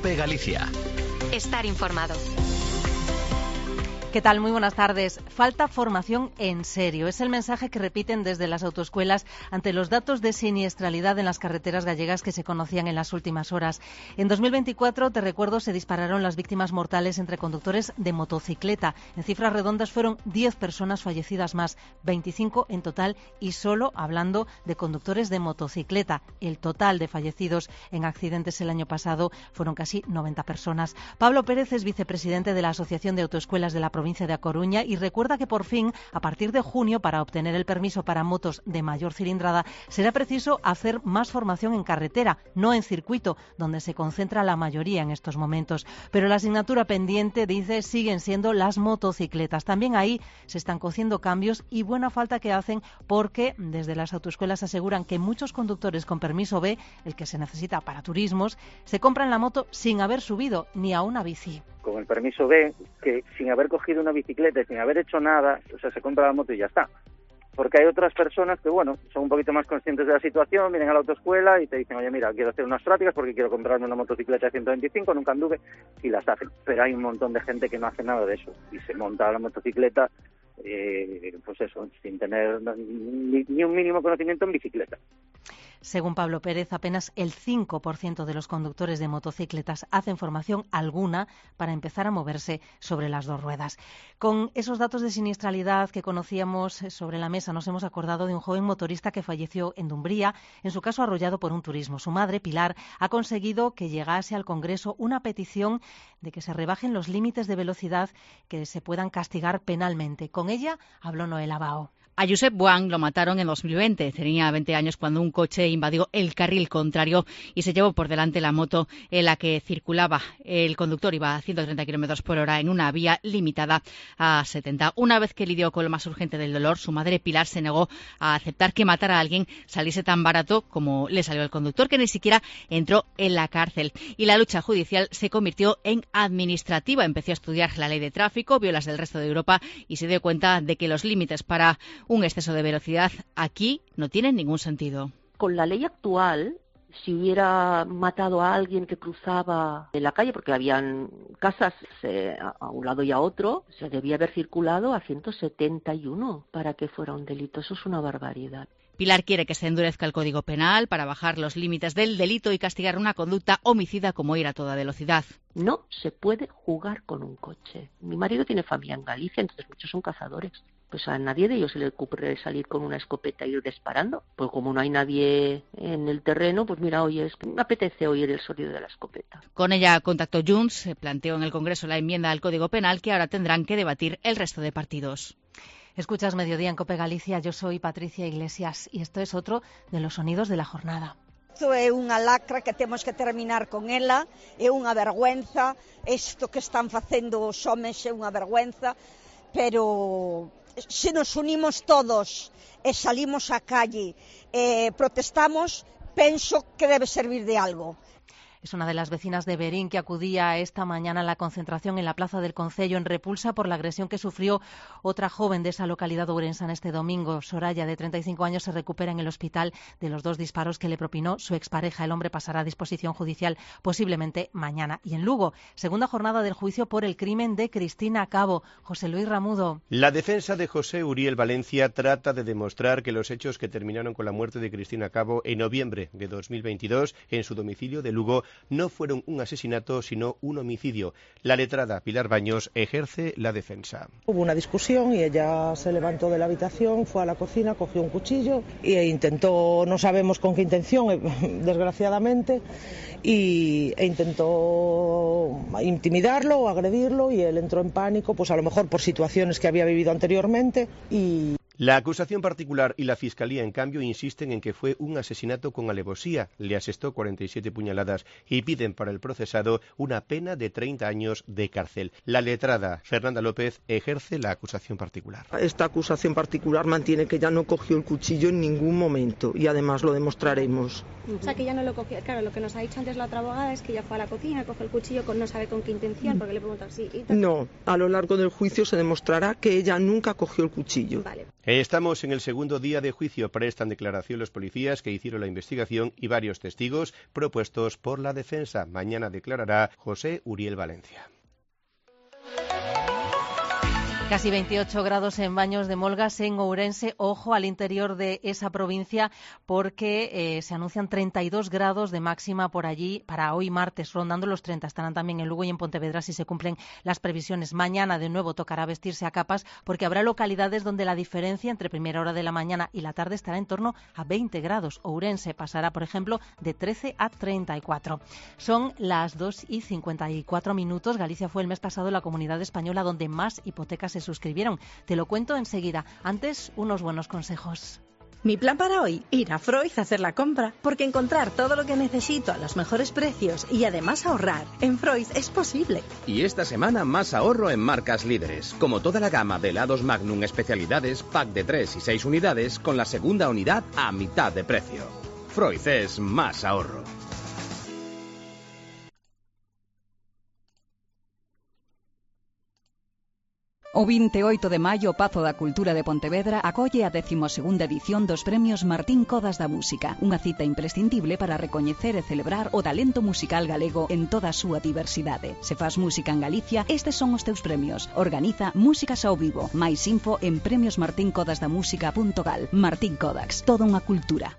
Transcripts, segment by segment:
COPE Galicia. Estar informado. ¿Qué tal? Muy buenas tardes. Falta formación en serio. Es el mensaje que repiten desde las autoescuelas ante los datos de siniestralidad en las carreteras gallegas que se conocían en las últimas horas. En 2024, te recuerdo, se dispararon las víctimas mortales entre conductores de motocicleta. En cifras redondas fueron 10 personas fallecidas más, 25 en total, y solo hablando de conductores de motocicleta. El total de fallecidos en accidentes el año pasado fueron casi 90 personas. Pablo Pérez es vicepresidente de la Asociación de Autoescuelas de la provincia de A Coruña y recuerda que por fin, a partir de junio, para obtener el permiso para motos de mayor cilindrada, será preciso hacer más formación en carretera, no en circuito, donde se concentra la mayoría en estos momentos. Pero la asignatura pendiente, dice, siguen siendo las motocicletas. También ahí se están cociendo cambios y buena falta que hacen, porque desde las autoescuelas aseguran que muchos conductores con permiso B, el que se necesita para turismos, se compran la moto sin haber subido ni a una bici. Con el permiso B, que sin haber cogido una bicicleta y sin haber hecho nada, o sea, se compra la moto y ya está. Porque hay otras personas que, bueno, son un poquito más conscientes de la situación, vienen a la autoescuela y te dicen, oye, mira, quiero hacer unas prácticas porque quiero comprarme una motocicleta de 125, nunca anduve, y las hacen. Pero hay un montón de gente que no hace nada de eso y se monta la motocicleta, pues eso, sin tener ni un mínimo conocimiento en bicicleta. Según Pablo Pérez, apenas el 5% de los conductores de motocicletas hacen formación alguna para empezar a moverse sobre las dos ruedas. Con esos datos de siniestralidad que conocíamos sobre la mesa, nos hemos acordado de un joven motorista que falleció en Dumbría, en su caso arrollado por un turismo. Su madre, Pilar, ha conseguido que llegase al Congreso una petición de que se rebajen los límites de velocidad que se puedan castigar penalmente. Con ella habló Noel Abao. A Josep Buang lo mataron en 2020. Tenía 20 años cuando un coche invadió el carril contrario y se llevó por delante la moto en la que circulaba. El conductor iba a 130 km por hora en una vía limitada a 70. Una vez que lidió con lo más urgente del dolor, su madre Pilar se negó a aceptar que matar a alguien saliese tan barato como le salió al conductor, que ni siquiera entró en la cárcel. Y la lucha judicial se convirtió en administrativa. Empezó a estudiar la ley de tráfico, vio las del resto de Europa y se dio cuenta de que los límites para un exceso de velocidad aquí no tiene ningún sentido. Con la ley actual, si hubiera matado a alguien que cruzaba en la calle, porque habían casas a un lado y a otro, se debía haber circulado a 171 para que fuera un delito. Eso es una barbaridad. Pilar quiere que se endurezca el Código Penal para bajar los límites del delito y castigar una conducta homicida como ir a toda velocidad. No se puede jugar con un coche. Mi marido tiene familia en Galicia, entonces muchos son cazadores. Pues a nadie de ellos se le ocurre salir con una escopeta e ir disparando. Pues como no hay nadie en el terreno, pues mira, oye, es que me apetece oír el sonido de la escopeta. Con ella contactó Junts, se planteó en el Congreso la enmienda al Código Penal que ahora tendrán que debatir el resto de partidos. Escuchas Mediodía en COPE Galicia, yo soy Patricia Iglesias y esto es otro de los sonidos de la jornada. Isto é unha lacra que temos que terminar con ela, é unha vergüenza, isto que están facendo os homes é unha vergüenza, pero se nos unimos todos e salimos á calle e protestamos, penso que debe servir de algo. Es una de las vecinas de Berín que acudía esta mañana a la concentración en la Plaza del Concello en repulsa por la agresión que sufrió otra joven de esa localidad ourensana este domingo. Soraya, de 35 años, se recupera en el hospital de los 2 disparos que le propinó su expareja. El hombre pasará a disposición judicial posiblemente mañana. Y en Lugo, segunda jornada del juicio por el crimen de Cristina Cabo. José Luis Ramudo. La defensa de José Uriel Valencia trata de demostrar que los hechos que terminaron con la muerte de Cristina Cabo en noviembre de 2022 en su domicilio de Lugo no fueron un asesinato, sino un homicidio. La letrada Pilar Baños ejerce la defensa. Hubo una discusión y ella se levantó de la habitación, fue a la cocina, cogió un cuchillo e intentó, no sabemos con qué intención, desgraciadamente, e intentó intimidarlo o agredirlo, y él entró en pánico, pues a lo mejor por situaciones que había vivido anteriormente. Y la acusación particular y la Fiscalía, en cambio, insisten en que fue un asesinato con alevosía. Le asestó 47 puñaladas y piden para el procesado una pena de 30 años de cárcel. La letrada Fernanda López ejerce la acusación particular. Esta acusación particular mantiene que ella no cogió el cuchillo en ningún momento, y además lo demostraremos. O sea, que ella no lo cogió. Claro, lo que nos ha dicho antes la otra abogada es que ella fue a la cocina, cogió el cuchillo, no sabe con qué intención, porque le preguntan sí. No, a lo largo del juicio se demostrará que ella nunca cogió el cuchillo. Vale. Estamos en el segundo día de juicio. Prestan declaración los policías que hicieron la investigación y varios testigos propuestos por la defensa. Mañana declarará José Uriel Valencia. Casi 28 grados en Baños de Molgas, en Ourense. Ojo al interior de esa provincia porque se anuncian 32 grados de máxima por allí para hoy martes, rondando los 30. Estarán también en Lugo y en Pontevedra si se cumplen las previsiones. Mañana de nuevo tocará vestirse a capas porque habrá localidades donde la diferencia entre primera hora de la mañana y la tarde estará en torno a 20 grados. Ourense pasará, por ejemplo, de 13 a 34. Son las 2:54. Galicia fue el mes pasado la comunidad española donde más hipotecas se suscribieron. Te lo cuento enseguida. Antes, unos buenos consejos. Mi plan para hoy, ir a Freud a hacer la compra, porque encontrar todo lo que necesito a los mejores precios y además ahorrar en Freud es posible. Y esta semana más ahorro en marcas líderes, como toda la gama de helados Magnum especialidades, pack de 3 y 6 unidades, con la segunda unidad a mitad de precio. Freud es más ahorro. O 28 de maio, o Pazo da Cultura de Pontevedra acolle a 12ª edición dos premios Martín Codas da Música, unha cita imprescindible para recoñecer e celebrar o talento musical galego en toda a súa diversidade. Se fas música en Galicia, estes son os teus premios. Organiza Músicas ao Vivo. Mais info en premiosmartincodasdamusica.gal. Martín Codax, toda unha cultura.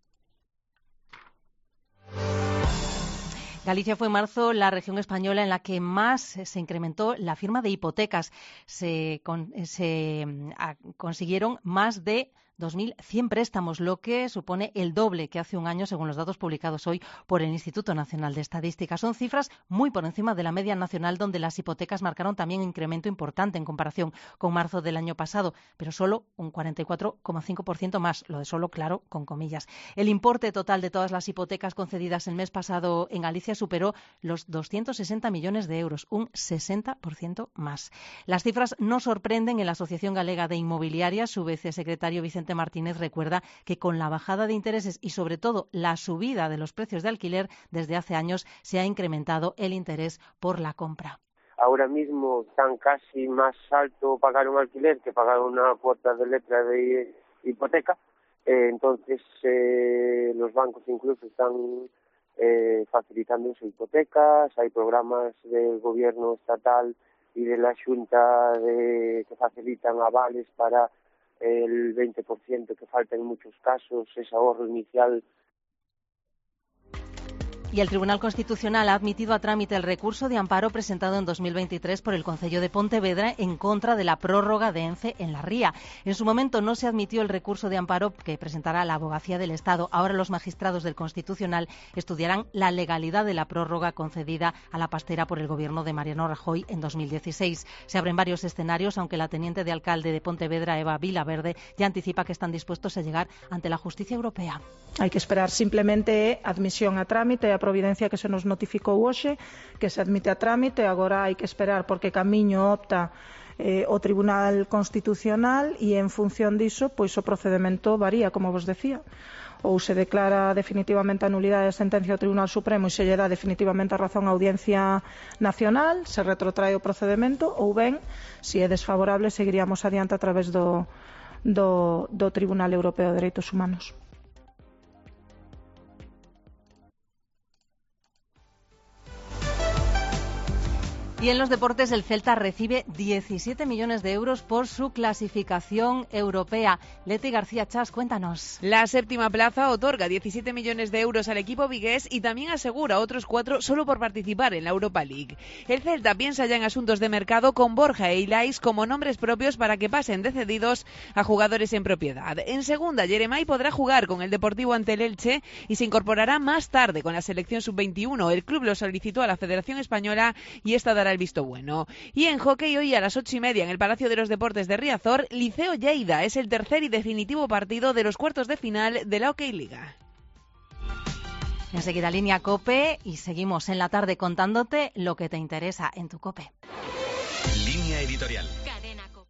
Galicia fue en marzo la región española en la que más se incrementó la firma de hipotecas. Se consiguieron más de 2.100 préstamos, lo que supone el doble que hace un año, según los datos publicados hoy por el Instituto Nacional de Estadística. Son cifras muy por encima de la media nacional, donde las hipotecas marcaron también un incremento importante en comparación con marzo del año pasado, pero solo un 44,5% más, lo de solo, claro, con comillas. El importe total de todas las hipotecas concedidas el mes pasado en Galicia superó los 260 millones de euros, un 60% más. Las cifras no sorprenden. En la Asociación Galega de Inmobiliarias, su vicesecretario Vicente Martínez recuerda que con la bajada de intereses y sobre todo la subida de los precios de alquiler desde hace años se ha incrementado el interés por la compra. Ahora mismo están casi más alto pagar un alquiler que pagar una cuota de letra de hipoteca, entonces los bancos incluso están facilitando esas hipotecas. Hay programas del gobierno estatal y de la Xunta que facilitan avales para el 20% que falta en muchos casos, ese ahorro inicial. Y el Tribunal Constitucional ha admitido a trámite el recurso de amparo presentado en 2023 por el Concello de Pontevedra en contra de la prórroga de ENCE en la ría. En su momento no se admitió el recurso de amparo que presentará la Abogacía del Estado. Ahora los magistrados del Constitucional estudiarán la legalidad de la prórroga concedida a la pastera por el gobierno de Mariano Rajoy en 2016. Se abren varios escenarios, aunque la teniente de alcalde de Pontevedra, Eva Vilaverde, ya anticipa que están dispuestos a llegar ante la justicia europea. Hai que esperar simplemente admisión a trámite, a providencia que se nos notificou hoxe, que se admite a trámite. Agora hai que esperar porque camiño opta o Tribunal Constitucional e en función diso, pois o procedemento varía, como vos decía. Ou se declara definitivamente a nulidade da sentencia do Tribunal Supremo e se lle dá definitivamente a razón á Audiencia Nacional, se retrotrae o procedemento, ou ben, se é desfavorable, seguiríamos adiante a través do Tribunal Europeo de Dereitos Humanos. Y en los deportes, el Celta recibe 17 millones de euros por su clasificación europea. Leti García Chas, cuéntanos. La séptima plaza otorga 17 millones de euros al equipo vigués y también asegura otros 4 solo por participar en la Europa League. El Celta piensa ya en asuntos de mercado con Borja e Ilais como nombres propios para que pasen de cedidos a jugadores en propiedad. En segunda, Jeremai podrá jugar con el Deportivo ante el Elche y se incorporará más tarde con la selección sub-21. El club lo solicitó a la Federación Española y esta dará el visto bueno. Y en hockey, hoy a las 8:30 en el Palacio de los Deportes de Riazor, Liceo Lleida es el tercer y definitivo partido de los cuartos de final de la Hockey Liga. Enseguida Línea COPE y seguimos en la tarde contándote lo que te interesa en tu COPE. Línea editorial.